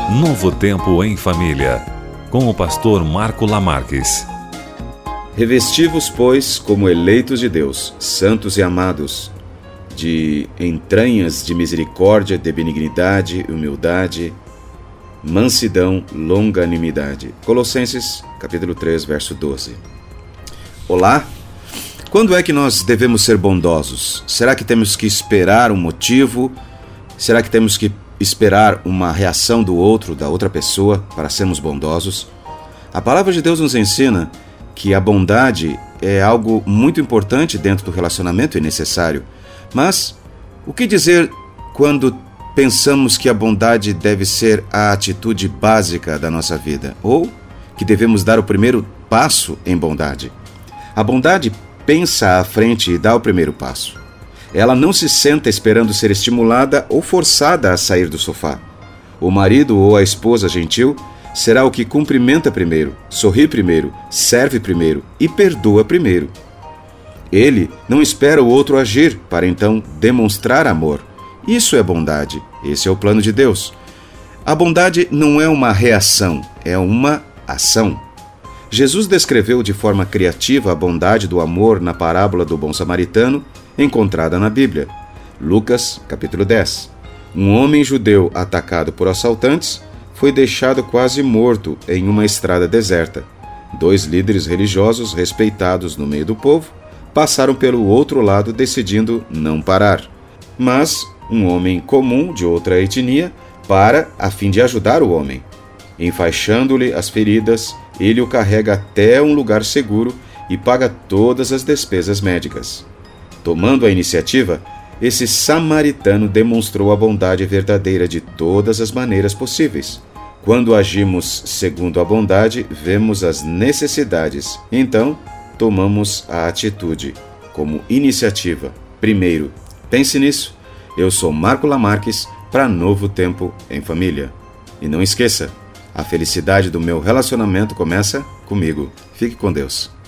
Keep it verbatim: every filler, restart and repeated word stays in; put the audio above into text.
Novo Tempo em Família, com o pastor Marco Lamarques. Revesti-vos, pois, como eleitos de Deus, santos e amados, de entranhas de misericórdia, de benignidade, humildade, mansidão, longanimidade. Colossenses, capítulo três, verso doze. Olá! Quando é que nós devemos ser bondosos? Será que temos que esperar um motivo? Será que temos que esperar uma reação do outro, da outra pessoa, para sermos bondosos? A palavra de Deus nos ensina que a bondade é algo muito importante dentro do relacionamento e necessário. Mas o que dizer quando pensamos que a bondade deve ser a atitude básica da nossa vida? Ou que devemos dar o primeiro passo em bondade? A bondade pensa à frente e dá o primeiro passo. Ela não se senta esperando ser estimulada ou forçada a sair do sofá. O marido ou a esposa gentil será o que cumprimenta primeiro, sorri primeiro, serve primeiro e perdoa primeiro. Ele não espera o outro agir para então demonstrar amor. Isso é bondade. Esse é o plano de Deus. A bondade não é uma reação, é uma ação. Jesus descreveu de forma criativa a bondade do amor na parábola do bom samaritano, encontrada na Bíblia. Lucas, capítulo dez. Um homem judeu atacado por assaltantes foi deixado quase morto em uma estrada deserta. Dois líderes religiosos respeitados no meio do povo passaram pelo outro lado decidindo não parar. Mas um homem comum de outra etnia para a fim de ajudar o homem. Enfaixando-lhe as feridas, ele o carrega até um lugar seguro e paga todas as despesas médicas. Tomando a iniciativa, esse samaritano demonstrou a bondade verdadeira de todas as maneiras possíveis. Quando agimos segundo a bondade, vemos as necessidades. Então, tomamos a atitude como iniciativa. Primeiro, pense nisso. Eu sou Marco Lamarques para Novo Tempo em Família. E não esqueça, a felicidade do meu relacionamento começa comigo. Fique com Deus.